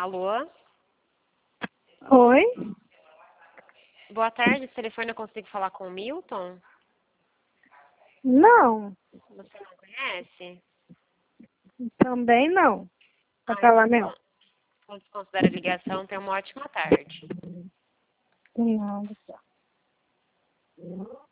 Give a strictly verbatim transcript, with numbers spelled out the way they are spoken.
Alô? Oi? Boa tarde, esse telefone eu consigo falar com o Milton? Não, Você não conhece? também não. Pra Ah, falar então, meu. quando desconsidera a ligação, tenha uma ótima tarde. Não, do céu.